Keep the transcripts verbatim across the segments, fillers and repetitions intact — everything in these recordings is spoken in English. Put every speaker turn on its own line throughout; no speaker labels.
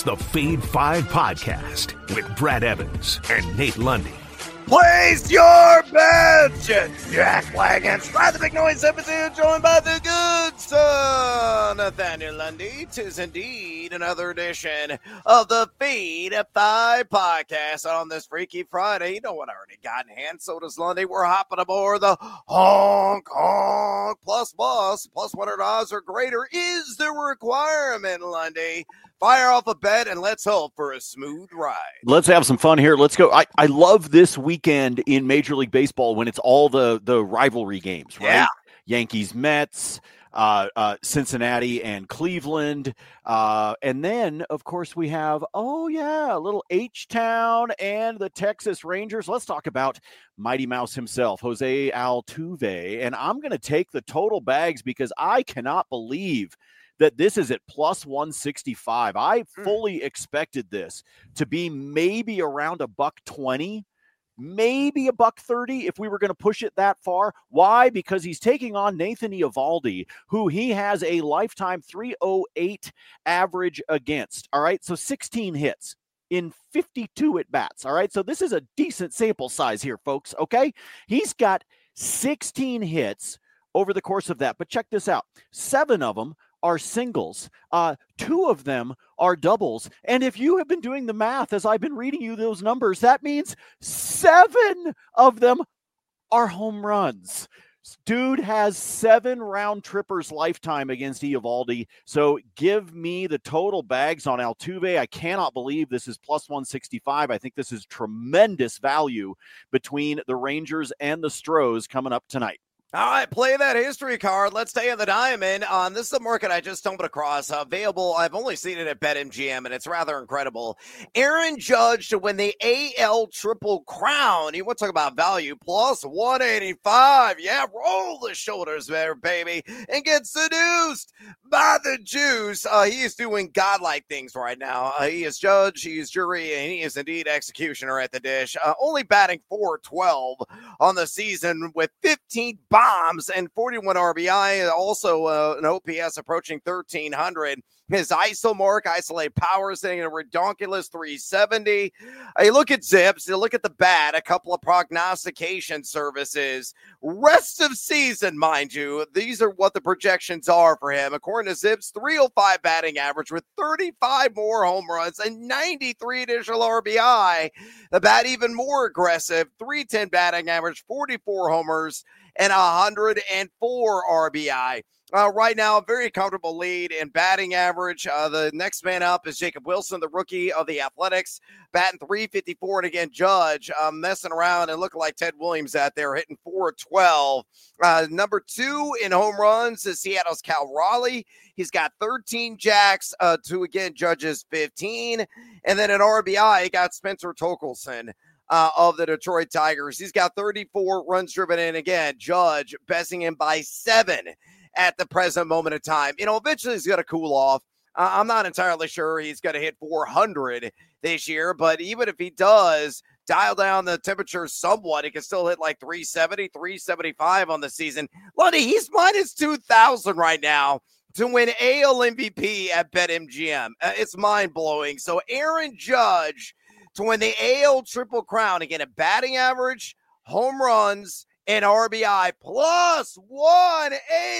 the Fade five Podcast with Brad Evans and Nate Lundy.
Place your bets, Jack Wagons. By the big noise episode, joined by the good son, Nathaniel Lundy. Tis indeed another edition of the Fade five Podcast on this Freaky Friday. You know what I already got in hand, so does Lundy. We're hopping aboard the Honk Honk Plus Plus. Plus one hundred odds or greater is the requirement, Lundy. Fire off a bet and let's hope for a smooth ride.
Let's have some fun here. Let's go. I, I love this weekend in Major League Baseball when it's all the, the rivalry games, right?
Yeah.
Yankees, Mets, uh, uh, Cincinnati and Cleveland. Uh, and then, of course, we have, oh, yeah, a little H-Town and the Texas Rangers. Let's talk about Mighty Mouse himself, Jose Altuve. And I'm going to take the total bags because I cannot believe that this is at plus one sixty-five. I fully expected this to be maybe around a buck twenty, maybe a buck thirty if we were going to push it that far. Why? Because he's taking on Nathan Eovaldi, who he has a lifetime three oh eight average against. All right, so sixteen hits in fifty-two at-bats. All right, so this is a decent sample size here, folks, okay? He's got sixteen hits over the course of that. But check this out. Seven of them are singles. Uh, two of them are doubles. And if you have been doing the math as I've been reading you those numbers, that means seven of them are home runs. Dude has seven round trippers lifetime against Eovaldi. So give me the total bags on Altuve. I cannot believe this is plus one sixty-five. I think this is tremendous value between the Rangers and the Stros coming up tonight.
All right, play that history card. Let's stay in the diamond. Um, this is a market I just stumbled across. Uh, available, I've only seen it at BetMGM, and it's rather incredible. Aaron Judge to win the A L Triple Crown. You want to talk about value? Plus one eighty-five. Yeah, roll the shoulders there, baby, and get seduced by the juice. Uh, he is doing godlike things right now. Uh, he is judge, he is jury, and he is indeed executioner at the dish. Uh, only batting four twelve on the season with fifteen bombs and forty-one R B I, also uh, an O P S approaching thirteen hundred. His I S O mark, isolate power, sitting at a redonkulous three seventy. Uh, you look at Zips, you look at the bat, a couple of prognostication services. Rest of season, mind you, these are what the projections are for him. According to Zips, three oh five batting average with thirty-five more home runs and ninety-three additional R B I. The bat even more aggressive, three ten batting average, forty-four homers, and one hundred four R B I. Uh, right now, a very comfortable lead in batting average. Uh, the next man up is Jacob Wilson, the rookie of the Athletics, batting three fifty-four. And again, Judge um, messing around and looking like Ted Williams out there, hitting four twelve. Uh, number two in home runs is Seattle's Cal Raleigh. He's got thirteen jacks uh, to, again, Judge's fifteen. And then an R B I, he got Spencer Torkelson. Uh, of the Detroit Tigers. He's got thirty-four runs driven in. Again, Judge besting him by seven at the present moment of time. You know, eventually he's going to cool off. Uh, I'm not entirely sure he's going to hit four hundred this year, but even if he does dial down the temperature somewhat, he can still hit like three seventy, three seventy-five on the season. Lundy, he's minus two thousand right now to win A L M V P at BetMGM. Uh, it's mind-blowing. So Aaron Judge to win the A L Triple Crown, again, a batting average, home runs, and R B I, plus one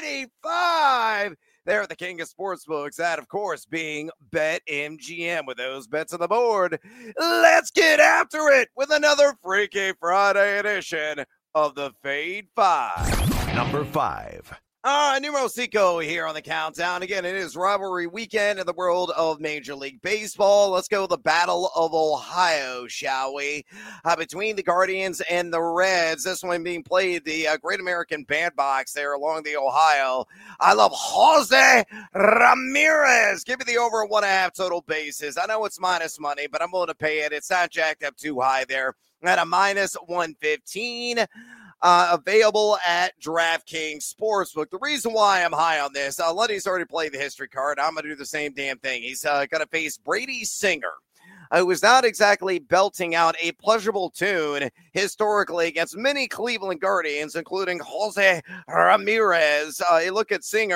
eighty-five. They're the king of sportsbooks, that, of course, being BetMGM. With those bets on the board, let's get after it with another Freaky Friday edition of the Fade five.
Number five.
All right, numero cinco here on the countdown. Again, it is rivalry weekend in the world of Major League Baseball. Let's go the Battle of Ohio, shall we? Uh, between the Guardians and the Reds. This one being played the uh, Great American Bandbox there along the Ohio. I love Jose Ramirez. Give me the over one and a half total bases. I know it's minus money, but I'm willing to pay it. It's not jacked up too high there. At a minus one fifteen. Uh, available at DraftKings Sportsbook. The reason why I'm high on this, uh, Lundy's already played the history card. I'm going to do the same damn thing. He's uh, going to face Brady Singer, who was not exactly belting out a pleasurable tune historically against many Cleveland Guardians, including Jose Ramirez. Uh, you look at Singer,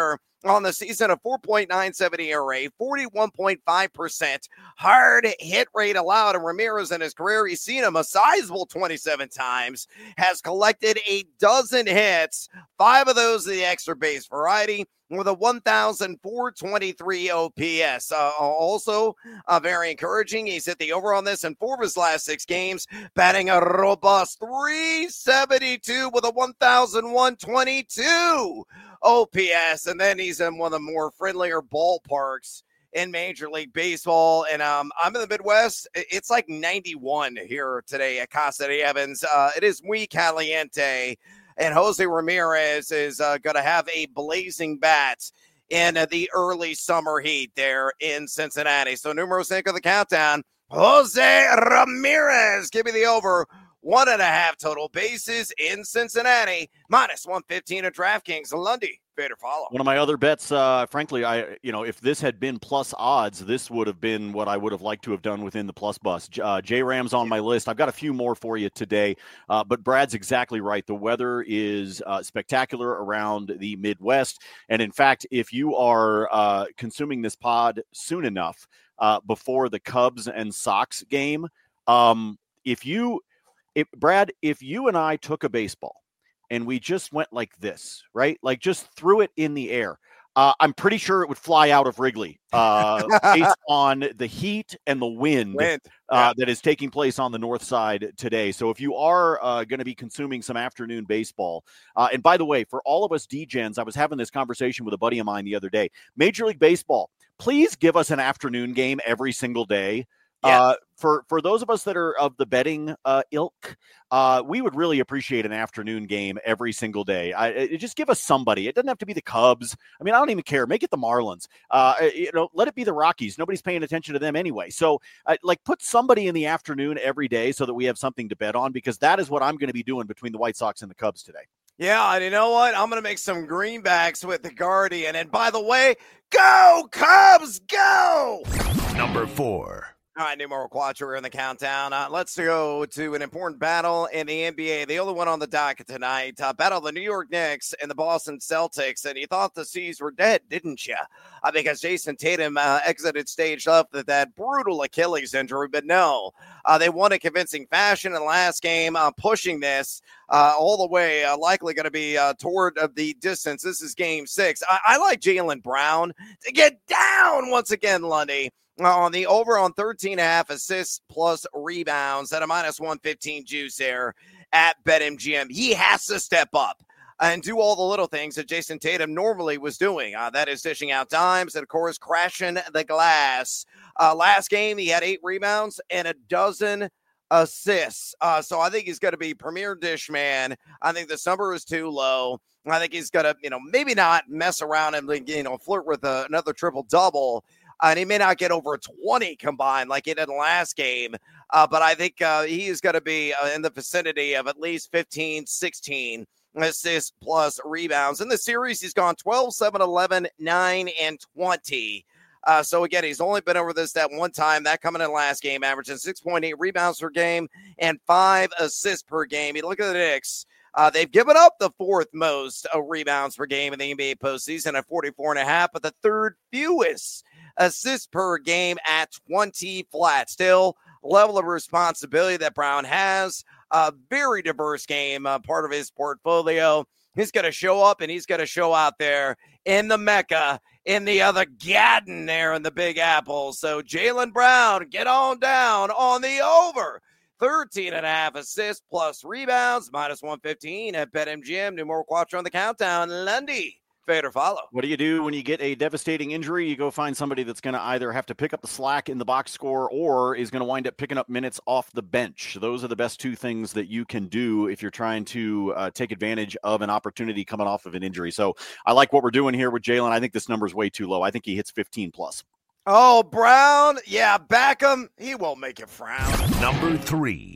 on the season, a four point nine seven E R A, forty-one point five percent hard hit rate allowed. And Ramirez in his career, he's seen him a sizable twenty-seven times, has collected a dozen hits, five of those of the extra base variety, with a one thousand four hundred twenty-three O P S. Uh, also, uh, very encouraging. He's hit the over on this in four of his last six games, batting a robust three seventy-two with a one thousand one hundred twenty-two O P S. And then he's in one of the more friendlier ballparks in Major League Baseball. And um, I'm in the Midwest. It's like ninety-one here today at Casa de Evans. Uh, it is muy caliente. And Jose Ramirez is uh, going to have a blazing bat in uh, the early summer heat there in Cincinnati. So numero cinco of the countdown, Jose Ramirez. Give me the over. One and a half total bases in Cincinnati, minus one fifteen at DraftKings. Lundy, better follow.
One of my other bets, uh, frankly, I you know, if this had been plus odds, this would have been what I would have liked to have done within the plus bus. Uh, J-Ram's on my list. I've got a few more for you today, uh, but Brad's exactly right. The weather is uh, spectacular around the Midwest, and in fact, if you are uh, consuming this pod soon enough uh, before the Cubs and Sox game, um, if you If, Brad, if you and I took a baseball and we just went like this, right? Like just threw it in the air, uh, I'm pretty sure it would fly out of Wrigley uh, based on the heat and the wind,
wind.
Uh,
Yeah.
that is taking place on the north side today. So if you are uh, going to be consuming some afternoon baseball, uh, and by the way, for all of us D-Gens, I was having this conversation with a buddy of mine the other day. Major League Baseball, please give us an afternoon game every single day.
Yes.
Uh, for, for those of us that are of the betting uh, ilk, uh, we would really appreciate an afternoon game every single day. I, it, just give us somebody. It doesn't have to be the Cubs. I mean, I don't even care. Make it the Marlins. Uh, you know, let it be the Rockies. Nobody's paying attention to them anyway. So, uh, like, put somebody in the afternoon every day so that we have something to bet on, because that is what I'm going to be doing between the White Sox and the Cubs today.
Yeah, and you know what? I'm going to make some greenbacks with the Guardian. And by the way, go Cubs, go!
Number four.
All right, numero cuatro in the countdown. Uh, let's go to an important battle in the N B A. The only one on the docket tonight. Uh, battle of the New York Knicks and the Boston Celtics. And you thought the C's were dead, didn't you? Uh, because Jason Tatum uh, exited stage left with that brutal Achilles injury. But no, uh, they won in convincing fashion in the last game, uh, pushing this uh, all the way, uh, likely going to be uh, toward uh, the distance. This is game six. I, I like Jaylen Brown to get down once again, Lundy. On the over on thirteen and a half assists plus rebounds at a minus one fifteen juice there at BetMGM. He has to step up and do all the little things that Jason Tatum normally was doing. Uh, that is dishing out dimes and, of course, crashing the glass. Uh, last game, he had eight rebounds and a dozen assists. Uh, so I think he's going to be premier dish man. I think this number is too low. I think he's going to, you know, maybe not mess around and, you know, flirt with a, another triple-double. And he may not get over twenty combined like he did in the last game. Uh, but I think uh, he is going to be uh, in the vicinity of at least fifteen, sixteen assists plus rebounds. In the series, he's gone twelve, seven, eleven, nine, and twenty. Uh, so, again, he's only been over this that one time. That coming in the last game, averaging six point eight rebounds per game and five assists per game. You look at the Knicks. Uh, they've given up the fourth most uh, rebounds per game in the N B A postseason at forty-four and a half, but the third fewest assists per game at twenty flat. Still, level of responsibility that Brown has. A very diverse game, uh, part of his portfolio. He's going to show up and he's going to show out there in the Mecca, in the other Gadden there in the Big Apple. So Jaylen Brown, get on down on the over. thirteen and a half assists plus rebounds, minus one fifteen at BetMGM. Numero cuatro on the countdown. Lundy, fade or follow.
What do you do when you get a devastating injury? You go find somebody that's going to either have to pick up the slack in the box score or is going to wind up picking up minutes off the bench. Those are the best two things that you can do if you're trying to uh, take advantage of an opportunity coming off of an injury. So I like what we're doing here with Jaylen. I think this number is way too low. I think he hits fifteen plus.
Oh, Brown. Yeah, back him. He won't make you frown.
Number three.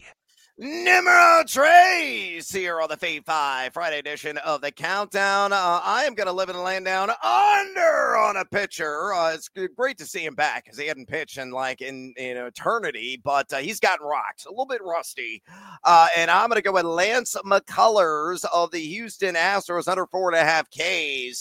Numero tres here on the Fade five Friday edition of the Countdown. Uh, I am going to live and land down under on a pitcher. Uh, it's great to see him back because he hadn't pitched in like in, in eternity, but uh, he's gotten rocked, a little bit rusty. Uh, and I'm going to go with Lance McCullers of the Houston Astros under four and a half Ks.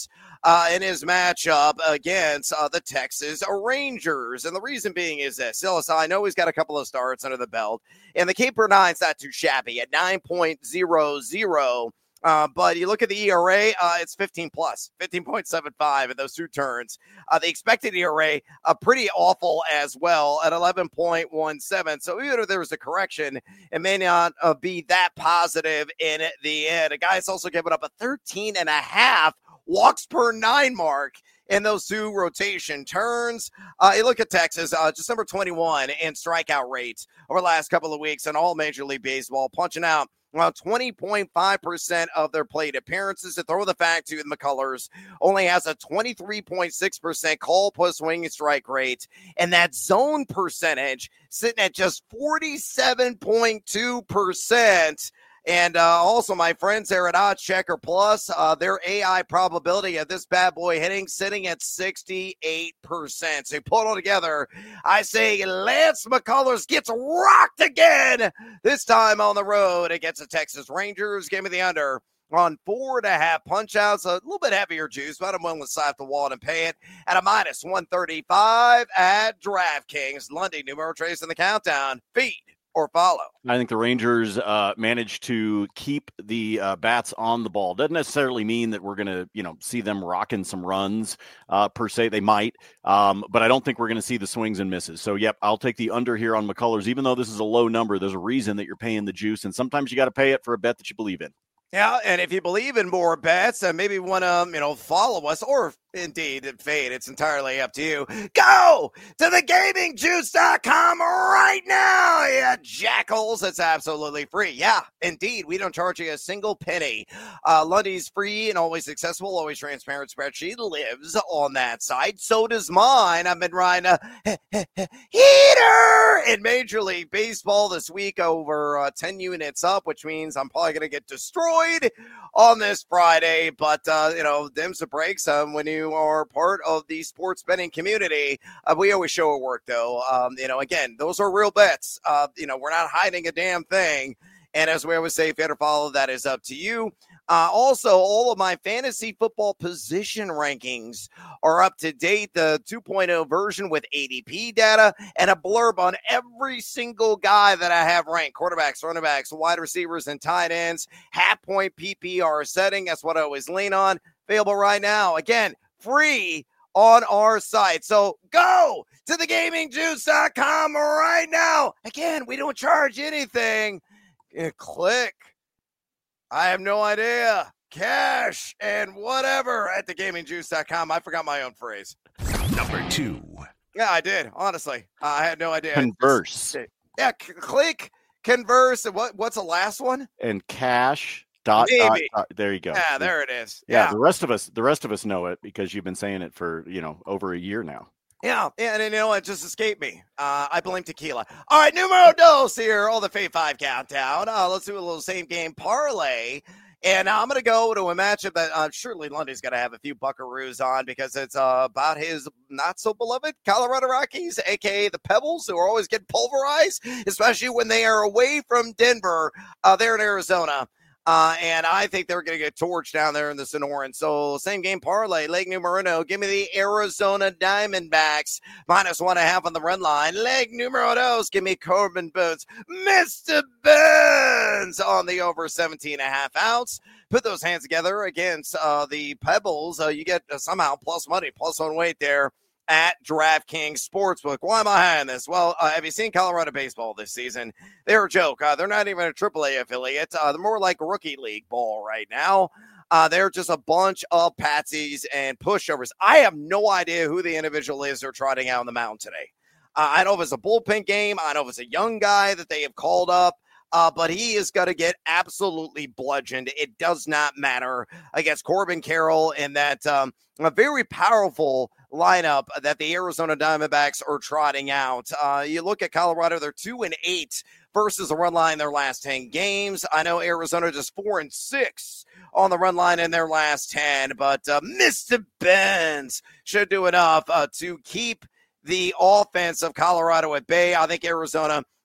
uh, in his matchup against uh, the Texas Rangers. And the reason being is this. Silas, I know he's got a couple of starts under the belt, and the K per nine's not too shabby at nine point oh oh. Uh, but you look at the E R A, uh, it's fifteen plus, fifteen point seven five in those two turns. Uh, the expected E R A, uh, pretty awful as well at eleven point one seven. So even if there was a correction, it may not uh, be that positive in the end. A guy's also given up a thirteen and a half walks per nine mark in those two rotation turns. Uh, you look at Texas, uh, just number twenty-one in strikeout rates over the last couple of weeks in all Major League Baseball, punching out well, twenty point five percent of their plate appearances. To throw the fact to the McCullers, only has a twenty-three point six percent call plus swing strike rate, and that zone percentage sitting at just forty-seven point two percent. And uh, also, my friends there at Odds Checker Plus, uh, their A I probability of this bad boy hitting sitting at sixty-eight percent. So you put it all together, I say Lance McCullers gets rocked again, this time on the road against the Texas Rangers. Give me the under on four and a half punch-outs, a little bit heavier juice, but I'm willing to slap the wall and pay it at a minus one thirty-five at DraftKings. Lundy, numero trace in the countdown. Feed or follow.
I think the Rangers uh, managed to keep the uh, bats on the ball. Doesn't necessarily mean that we're going to, you know, see them rocking some runs uh, per se. They might, um, but I don't think we're going to see the swings and misses. So, yep, I'll take the under here on McCullers. Even though this is a low number, there's a reason that you're paying the juice, and sometimes you got to pay it for a bet that you believe in.
Yeah, and if you believe in more bets, and maybe want to, you know, follow us, or indeed fade, it's entirely up to you. Go to the gaming juice dot com right now, yeah, jackals. It's absolutely free. Yeah, indeed, we don't charge you a single penny. Uh, Lundy's free and always accessible, always transparent spreadsheet lives on that site. So does mine. I've been riding a heater in Major League Baseball this week, over uh, ten units up, which means I'm probably going to get destroyed on this Friday, but uh, you know, them's the breaks. Um, when you are part of the sports betting community, uh, we always show it work, though. Um, you know, again, those are real bets. Uh, you know, we're not hiding a damn thing. And as we always say, if you had to follow, that is up to you. Uh, also, all of my fantasy football position rankings are up to date. The two point oh version with A D P data and a blurb on every single guy that I have ranked. Quarterbacks, running backs, wide receivers, and tight ends. Half point P P R setting. That's what I always lean on. Available right now. Again, free on our site. So go to the gaming juice dot com right now. Again, we don't charge anything. Click. I have no idea. Cash and whatever at the gaming juice dot com. I forgot my own phrase.
Number two.
Yeah, I did. Honestly, uh, I had no idea.
Converse.
Yeah, c- click, converse. And what? What's the last one?
And cash. Dot, dot, dot, there you go.
Yeah, there it is.
Yeah,
yeah,
the rest of us, the rest of us know it because you've been saying it for, you know, over a year now.
Yeah, yeah, and you know what? Just escaped me. Uh, I blame tequila. All right, numero dos here, all the Fave Five countdown. Uh, let's do a little same game parlay. And I'm going to go to a matchup that uh, surely Lundy's going to have a few buckaroos on because it's uh, about his not-so-beloved Colorado Rockies, a k a the Pebbles, who are always getting pulverized, especially when they are away from Denver. Uh, they're in Arizona. Uh, and I think they're going to get torched down there in the Sonoran. So same game parlay, leg numero uno. Give me the Arizona Diamondbacks. Minus one and a half on the run line. Leg numero dos. Give me Corbin Boots. Mister Burns on the over seventeen and a half outs. Put those hands together against uh, the Pebbles. Uh, you get uh, somehow plus money, plus one weight there at DraftKings Sportsbook. Why am I high on this? Well, uh, have you seen Colorado baseball this season? They're a joke. Uh, they're not even a triple A affiliate. Uh, they're more like rookie league ball right now. Uh, they're just a bunch of patsies and pushovers. I have no idea who the individual is they're trotting out on the mound today. Uh, I know if it's a bullpen game. I know if it's a young guy that they have called up. Uh, but he is going to get absolutely bludgeoned. It does not matter against Corbin Carroll and that um, a very powerful lineup that the Arizona Diamondbacks are trotting out. Uh, you look at Colorado, they're two and eight versus the run line their last ten games. I know Arizona just four and six on the run line in their last ten, but uh, Mister Benz should do enough uh, to keep the offense of Colorado at bay. I think Arizona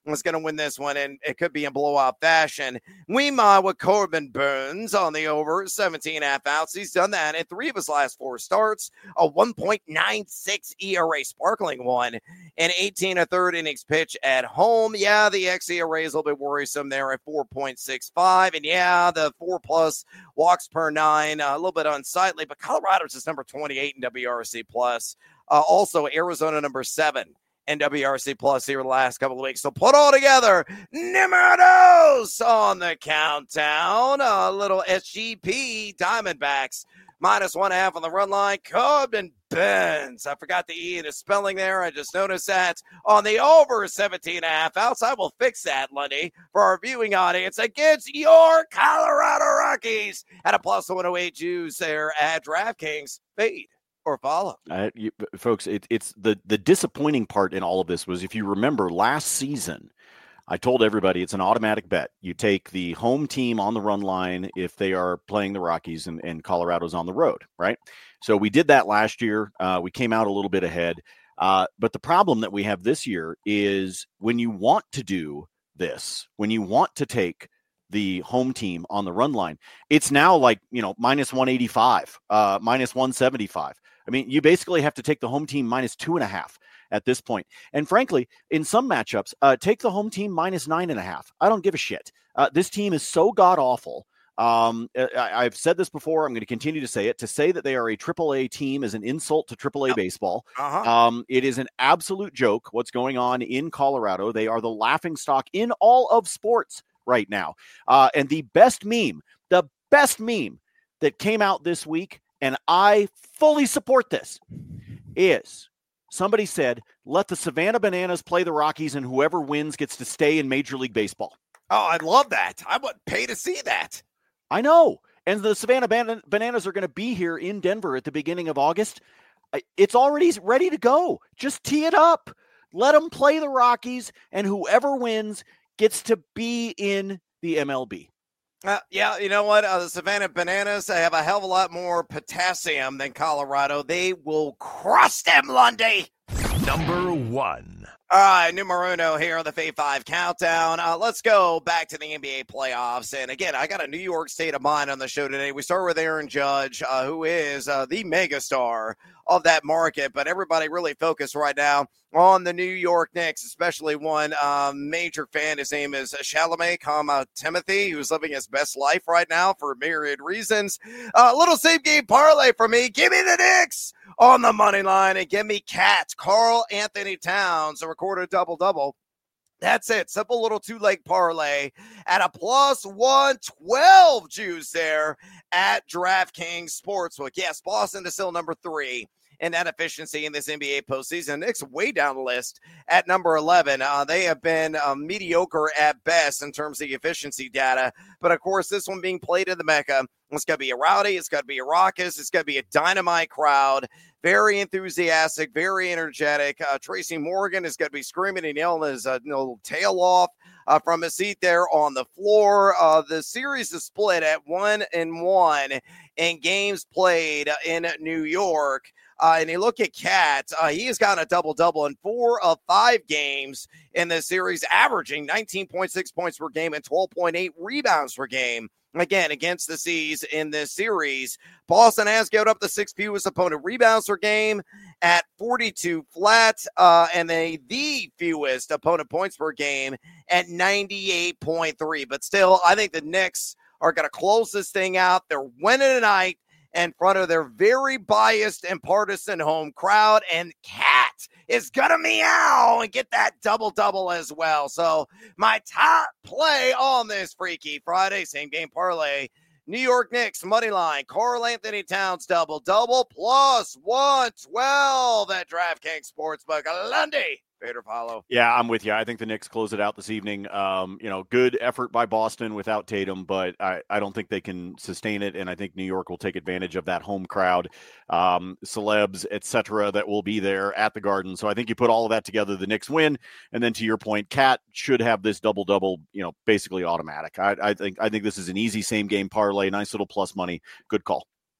is going to win this one, and it could be in blowout fashion. Weema with Corbin Burns on the over, seventeen and a half outs. He's done that in three of his last four starts, a one point nine six E R A, sparkling one, and eighteen and a third innings pitch at home. Yeah, the X E R A is a little bit worrisome there at four point six five, and yeah, the four plus walks per nine, uh, a little bit unsightly, but Colorado's is number twenty-eight in W R C plus. Uh, also, Arizona number seven in W R C plus here the last couple of weeks. So put all together, numero dos on the countdown. A little S G P Diamondbacks minus one half on the run line. Corbin Burns. I forgot the E in the spelling there. I just noticed that on the over seventeen and a half outs. I will fix that, Lundy, for our viewing audience against your Colorado Rockies at a plus one oh eight juice there at DraftKings. Fade or follow.
Uh, you, folks, it, it's the, the disappointing part in all of this was, if you remember last season, I told everybody it's an automatic bet. You take the home team on the run line if they are playing the Rockies, and, and Colorado's on the road, right? So we did that last year. Uh, we came out a little bit ahead. Uh, but the problem that we have this year is when you want to do this, when you want to take the home team on the run line, it's now like, you know, minus one eighty-five, uh, minus one seventy-five. I mean, you basically have to take the home team minus two and a half at this point. And frankly, in some matchups, uh, take the home team minus nine and a half. I don't give a shit. Uh, this team is so god awful. Um, I, I've said this before. I'm going to continue to say it. To say that they are a triple A team is an insult to triple A yep. baseball.
Uh-huh.
Um, it is an absolute joke what's going on in Colorado. They are the laughingstock in all of sports right now. Uh, and the best meme, the best meme that came out this week, and I fully support this, is somebody said, let the Savannah Bananas play the Rockies, and whoever wins gets to stay in Major League Baseball.
Oh, I'd love that. I would pay to see that.
I know. And the Savannah Ban- Bananas are going to be here in Denver at the beginning of August. It's already ready to go. Just tee it up. Let them play the Rockies, and whoever wins gets to be in the M L B.
Uh, yeah, you know what? Uh, the Savannah Bananas, they have a hell of a lot more potassium than Colorado. They will crush them, Lundy.
Number one.
All right, numero uno here on the Fave five Countdown. Uh, let's go back to the N B A playoffs. And again, I got a New York state of mind on the show today. We start with Aaron Judge, uh, who is uh, the megastar of that market, but everybody really focused right now on the New York Knicks, especially one um, major fan. His name is Chalamet, comma Timothy, who's living his best life right now for myriad reasons. A uh, little same game parlay for me. Give me the Knicks on the money line, and give me Cat Karl Anthony Towns, a recorded double-double. That's it. Simple little two-leg parlay at a plus one twelve juice there at DraftKings Sportsbook. Yes, Boston is still number three in that efficiency in this N B A postseason. Knicks way down the list at number eleven. Uh, they have been um, mediocre at best in terms of the efficiency data. But, of course, this one being played in the Mecca, it's going to be a rowdy. It's going to be a raucous. It's going to be a dynamite crowd. Very enthusiastic, very energetic. Uh, Tracy Morgan is going to be screaming and yelling his uh, little tail off uh, from his seat there on the floor. Uh, the series is split at one and one in games played in New York. Uh, and you look at Cat, uh, he has gotten a double-double in four of five games in this series, averaging nineteen point six points per game and twelve point eight rebounds per game. Again, against the C's in this series. Boston has given up the sixth fewest opponent rebounds per game at forty-two flat, uh, and they the fewest opponent points per game at ninety-eight point three. But still, I think the Knicks are going to close this thing out. They're winning tonight in front of their very biased and partisan home crowd, and Cat is gonna meow and get that double-double as well. So my top play on this Freaky Friday same game parlay, New York Knicks money line, Karl Anthony Towns double-double plus one twelve at DraftKings Sportsbook. Lundy, Vader follow.
Yeah, I'm with you. I think the Knicks close it out this evening. Um, you know, good effort by Boston without Tatum, but I, I don't think they can sustain it, and I think New York will take advantage of that home crowd, um, celebs, et cetera, that will be there at the Garden. So I think you put all of that together, the Knicks win, and then to your point, Cat should have this double-double, you know, basically automatic. I, I think I think this is an easy same-game parlay, nice little plus money. Good call.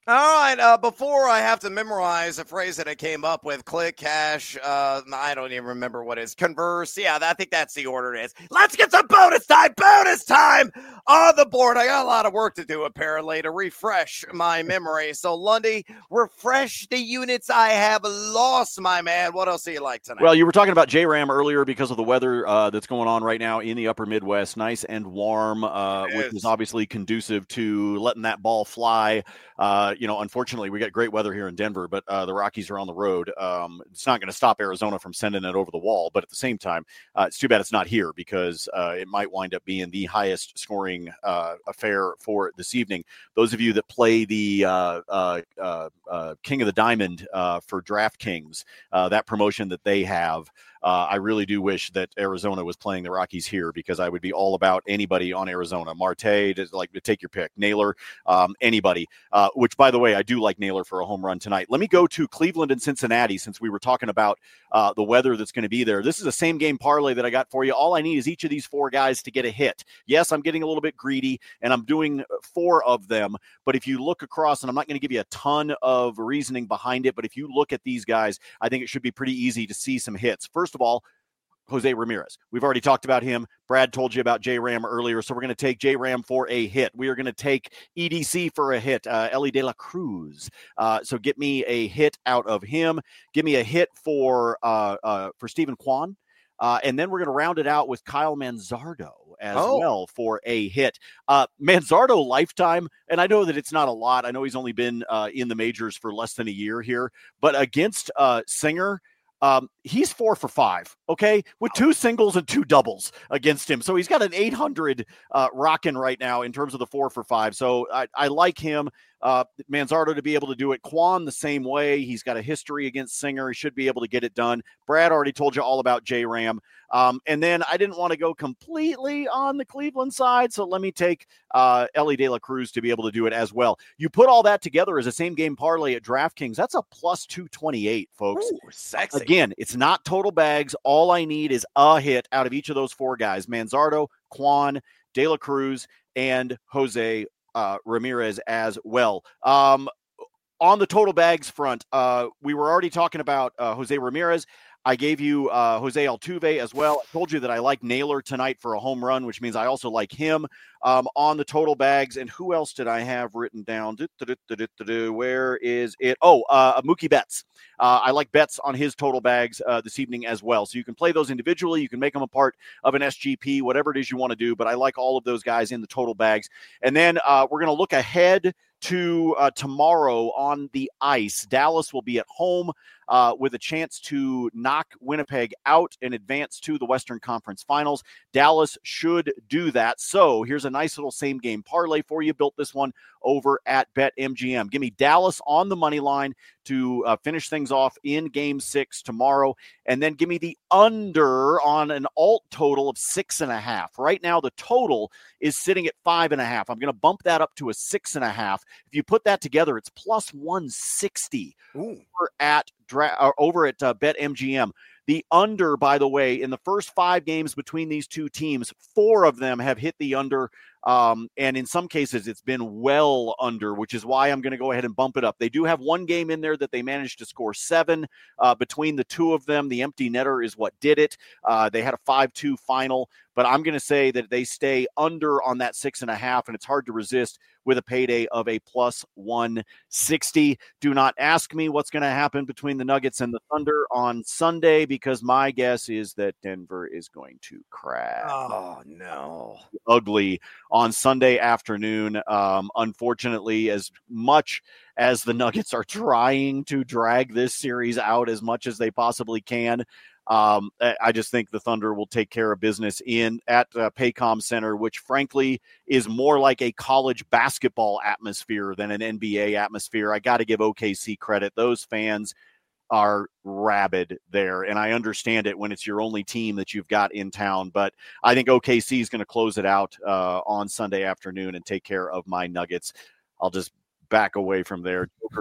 All right. Uh, before I have to memorize a phrase that I came up with, click, cash. Uh, I don't even remember what it is. Converse. Yeah, I think that's the order it is. Let's get some bonus time. Bonus time on the board. I got a lot of work to do, apparently, to refresh my memory. So, Lundy, refresh the units I have lost, my man. What else do you like tonight?
Well, you were talking about J RAM earlier because of the weather uh, that's going on right now in the upper Midwest. Nice and warm, uh, which is obviously conducive to letting that ball fly. Uh, you know, unfortunately, we got great weather here in Denver, but uh, the Rockies are on the road. Um, it's not going to stop Arizona from sending it over the wall. But at the same time, uh, it's too bad it's not here because uh, it might wind up being the highest scoring uh, affair for this evening. Those of you that play the uh, uh, uh, uh, King of the Diamond uh, for DraftKings, uh, that promotion that they have, Uh, I really do wish that Arizona was playing the Rockies here because I would be all about anybody on Arizona. Marte, just like take your pick. Naylor, um, anybody. Uh, which, by the way, I do like Naylor for a home run tonight. Let me go to Cleveland and Cincinnati since we were talking about uh, the weather that's going to be there. This is a same game parlay that I got for you. All I need is each of these four guys to get a hit. Yes, I'm getting a little bit greedy, and I'm doing four of them. But if you look across, and I'm not going to give you a ton of reasoning behind it, but if you look at these guys, I think it should be pretty easy to see some hits. First of all, Jose Ramirez. We've already talked about him. Brad told you about J RAM earlier, so we're going to take J RAM for a hit. We are going to take E D C for a hit, uh, Elly De La Cruz. Uh, so get me a hit out of him. Give me a hit for uh, uh, for Stephen Kwan. Uh, and then we're going to round it out with Kyle Manzardo as oh. well for a hit. Uh, Manzardo lifetime, and I know that it's not a lot. I know he's only been uh, in the majors for less than a year here, but against uh, Singer, Um, he's four for five, okay, with two singles and two doubles against him. So he's got an eight hundred uh, rocking right now in terms of the four for five. So I, I like him. Uh, Manzardo to be able to do it. Kwan the same way. He's got a history against Singer. He should be able to get it done. Brad already told you all about J RAM. Um, and then I didn't want to go completely on the Cleveland side, so let me take uh, Elly De La Cruz to be able to do it as well. You put all that together as a same-game parlay at DraftKings, that's a plus two twenty-eight, folks.
Ooh, sexy.
Again, it's not total bags. All I need is a hit out of each of those four guys, Manzardo, Kwan, De La Cruz, and Jose uh, Ramirez as well. Um, on the total bags front, uh, we were already talking about uh, Jose Ramirez. I gave you uh, Jose Altuve as well. I told you that I like Naylor tonight for a home run, which means I also like him um, on the total bags. And who else did I have written down? Where is it? Oh, uh, Mookie Betts. Uh, I like Betts on his total bags uh, this evening as well. So you can play those individually. You can make them a part of an S G P, whatever it is you want to do. But I like all of those guys in the total bags. And then uh, we're going to look ahead to uh, tomorrow on the ice. Dallas will be at home uh, with a chance to knock Winnipeg out and advance to the Western Conference Finals. Dallas should do that. So here's a nice little same game parlay for you. Built this one over at BetMGM. Give me Dallas on the money line to uh, finish things off in game six tomorrow. And then give me the under on an alt total of six and a half. Right now, the total is sitting at five and a half. I'm going to bump that up to a six and a half. If you put that together, it's plus one sixty Ooh. over at, dra- over at uh, BetMGM. The under, by the way, in the first five games between these two teams, four of them have hit the under. Um, and in some cases, it's been well under, which is why I'm going to go ahead and bump it up. They do have one game in there that they managed to score seven uh, between the two of them. The empty netter is what did it. Uh, they had a five two final, but I'm going to say that they stay under on that six and a half, and it's hard to resist with a payday of a plus one sixty. Do not ask me what's going to happen between the Nuggets and the Thunder on Sunday, because my guess is that Denver is going to crash.
Oh, no.
Ugly on Sunday afternoon. Um, unfortunately, as much as the Nuggets are trying to drag this series out as much as they possibly can, Um, I just think the Thunder will take care of business in at uh, Paycom Center, which frankly is more like a college basketball atmosphere than an N B A atmosphere. I got to give O K C credit. Those fans are rabid there, and I understand it when it's your only team that you've got in town, but I think O K C is going to close it out uh, on Sunday afternoon and take care of my Nuggets. I'll just back away from there. Joker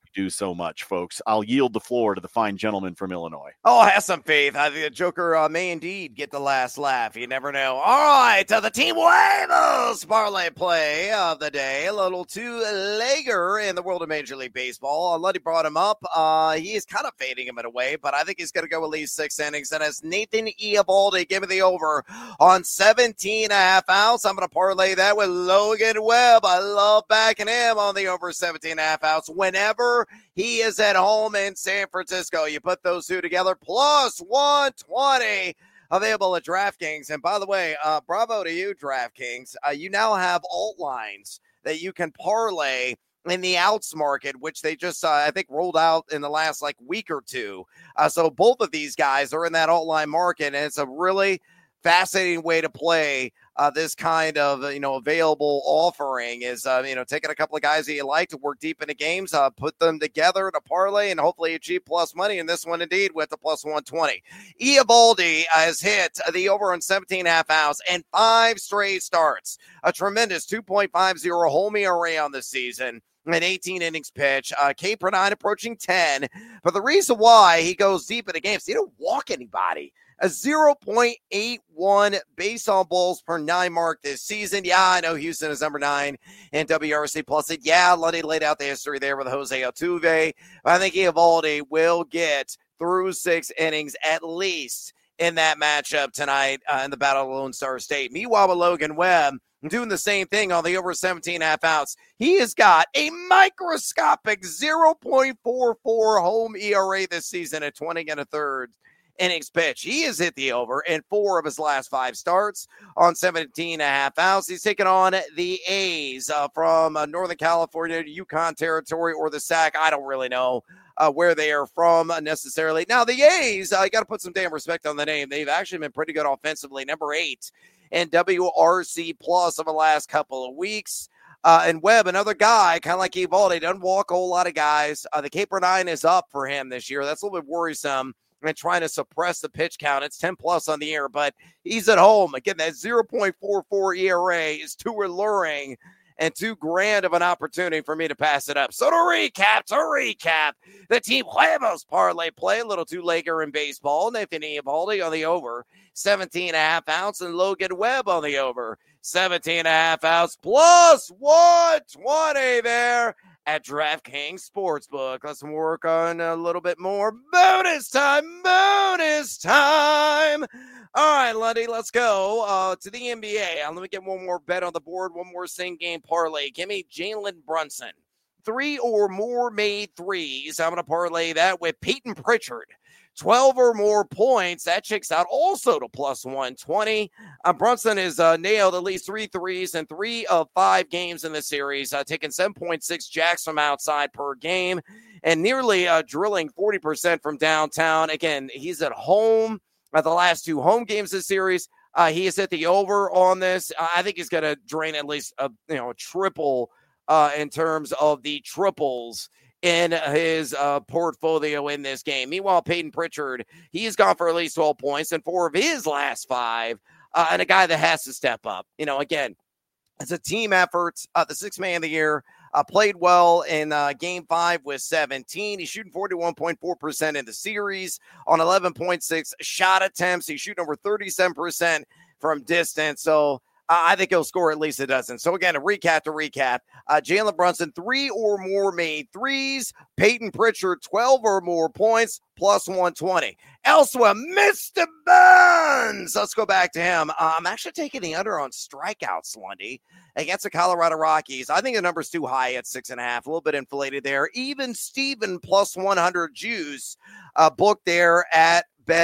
do so much, folks. I'll yield the floor to the fine gentleman from Illinois.
Oh, have some faith. I think the Joker uh, may indeed get the last laugh. You never know. All right, uh, the Team Huevos parlay play of the day. A little two-legger in the world of Major League Baseball. Uh, Luddy brought him up. Uh, he is kind of fading him in a way, but I think he's going to go at least six innings. And as Nathan Eovaldi, give me the over on seventeen and a half outs. I'm going to parlay that with Logan Webb. I love backing him on the over seventeen and a half outs whenever he is at home in San Francisco. You put those two together, plus one twenty available at DraftKings. And by the way, uh, bravo to you, DraftKings. Uh, you now have alt lines that you can parlay in the outs market, which they just, uh, I think, rolled out in the last like week or two. Uh, so both of these guys are in that alt line market, and it's a really fascinating way to play uh, this kind of, you know, available offering is, uh, you know, taking a couple of guys that you like to work deep into games, uh, put them together to parlay and hopefully achieve plus money. And this one indeed with the plus one twenty. Eovaldi has hit the over on seventeen and a half outs and five straight starts. A tremendous two point five oh home E R A on the season. An eighteen innings pitch, uh, K per nine approaching ten. But the reason why he goes deep into games, he don't walk anybody. A zero point eight one base on balls per nine mark this season. Yeah, I know Houston is number nine in W R C plus it. Yeah, Lundy laid out the history there with Jose Altuve. I think Eovaldi will get through six innings at least in that matchup tonight uh, in the Battle of Lone Star State. Meanwhile, with Logan Webb doing the same thing on the over seventeen and a half outs, he has got a microscopic zero point four four home E R A this season at twenty and a third innings pitch. He has hit the over in four of his last five starts on seventeen and a half outs. He's taken on the A's uh, from uh, Northern California, Yukon territory, or the S A C. I don't really know uh, where they are from necessarily. Now, the A's, I uh, got to put some damn respect on the name. They've actually been pretty good offensively. Number eight in W R C plus over the last couple of weeks. Uh, and Webb, another guy, kind of like Eovaldi, doesn't walk a whole lot of guys. Uh, the K per nine is up for him this year. That's a little bit worrisome. And trying to suppress the pitch count. It's ten plus on the year, but he's at home. Again, that zero point four four E R A is too alluring and too grand of an opportunity for me to pass it up. So to recap, to recap, the Team Huevos parlay play, a little two-legger in baseball. Nathan Eovaldi on the over, seventeen and a half outs, and Logan Webb on the over, seventeen and a half outs, plus one twenty there at DraftKings Sportsbook. Let's work on a little bit more. Bonus time, bonus time. All right, Lundy, let's go uh, to the N B A. Uh, let me get one more bet on the board, one more same-game parlay. Give me Jalen Brunson. Three or more made threes. I'm going to parlay that with Peyton Pritchard. twelve or more points. That checks out also to plus one twenty. Uh, Brunson has uh, nailed at least three threes in three of five games in the series, uh, taking seven point six jacks from outside per game and nearly uh, drilling forty percent from downtown. Again, he's at home at the last two home games this series. Uh, he has hit the over on this. Uh, I think he's going to drain at least a, you know, a triple uh, in terms of the triples in his uh, portfolio in this game. Meanwhile, Peyton Pritchard, he's gone for at least twelve points in four of his last five, uh, and a guy that has to step up. You know, again, it's a team effort. Uh, the sixth man of the year uh, played well in uh, game five with seventeen. He's shooting forty-one point four percent in the series on eleven point six shot attempts. He's shooting over thirty-seven percent from distance. So Uh, I think he'll score at least a dozen. So, again, a recap to recap. Uh, Jalen Brunson, three or more made threes. Peyton Pritchard, twelve or more points, plus one twenty. Elsewhere, Mister Burns. Let's go back to him. Uh, I'm actually taking the under on strikeouts, Lundy, against the Colorado Rockies. I think the number's too high at six and a half, a little bit inflated there. Even Steven plus one hundred juice uh, booked there at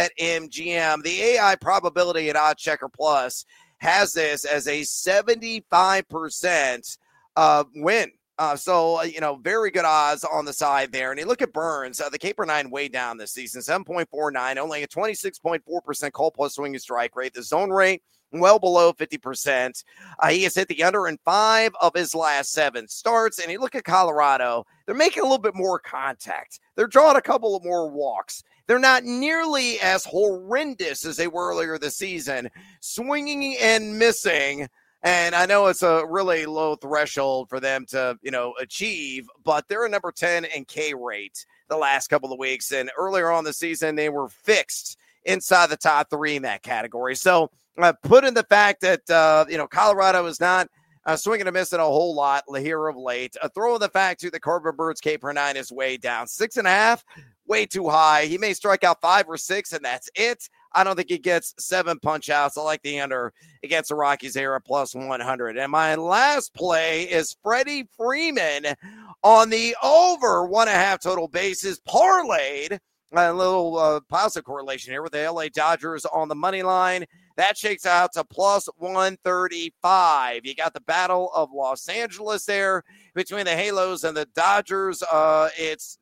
BetMGM. The A I probability at OddsChecker Plus has this as a seventy-five percent uh, win. Uh, so, uh, you know, very good odds on the side there. And you look at Burns, uh, the K per nine way down this season, seven point four nine, only a twenty-six point four percent call plus swing and strike rate. The zone rate, well below fifty percent. Uh, he has hit the under in five of his last seven starts. And you look at Colorado, they're making a little bit more contact. They're drawing a couple of more walks. They're not nearly as horrendous as they were earlier this season, swinging and missing And I know it's a really low threshold for them to, you know, achieve, but they're a number ten in K rate the last couple of weeks. And earlier on the season, they were fixed inside the top three in that category. So uh, put in the fact that, uh, you know, Colorado is not uh, swinging and missing a whole lot here of late. Uh, throw in the fact, too, the Corbin Bird's K per nine is way down. Six and a half, way too high. He may strike out five or six, and that's it. I don't think he gets seven punch outs. I like the under against the Rockies here at plus one hundred. And my last play is Freddie Freeman on the over one and a half total bases, parlayed. A little uh, positive correlation here with the L A Dodgers on the money line. That shakes out to plus one thirty-five. You got the Battle of Los Angeles there between the Halos and the Dodgers. Uh, it's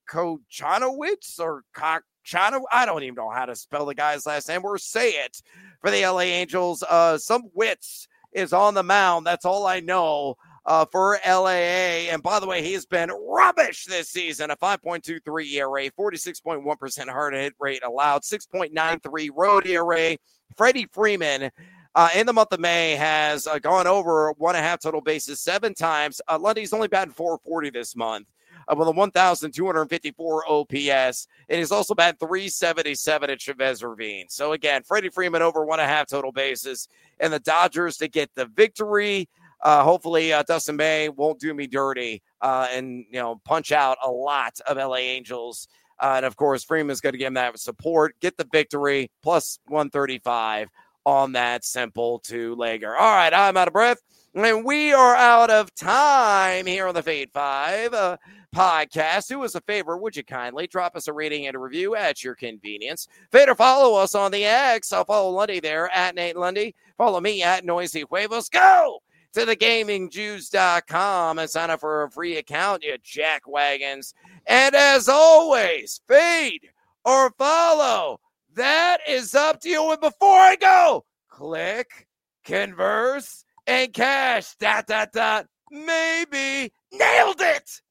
Kochanowicz or Cock. China, I don't even know how to spell the guy's last name or say it for the L A Angels. Uh, some Witz is on the mound. That's all I know uh, for L A A. And by the way, he's been rubbish this season. A five point two three E R A, forty-six point one percent hard hit rate allowed, six point nine three road E R A. Freddie Freeman uh, in the month of May has uh, gone over one and a half total bases seven times. Uh, Lundy's only batting four forty this month. Uh, with a one thousand two hundred fifty-four O P S. And he's also batting three seventy-seven at Chavez Ravine. So, again, Freddie Freeman over one and a half total bases. And the Dodgers to get the victory. Uh, hopefully, uh, Dustin May won't do me dirty uh, and, you know, punch out a lot of L A Angels. Uh, and, of course, Freeman's going to give him that support. Get the victory, plus one thirty-five on that simple two-legger. All right, I'm out of breath. And we are out of time here on the Fade five uh, podcast. Do us a favor, would you kindly drop us a rating and a review at your convenience. Fade or follow us on the X. I'll follow Lundy there at Nate Lundy. Follow me at Noisy Huevos. Go to the gaming jews dot com and sign up for a free account, you jackwagons. And as always, fade or follow. That is up to you. And before I go, click, converse, and cash, dot, dot, dot, maybe. Nailed it!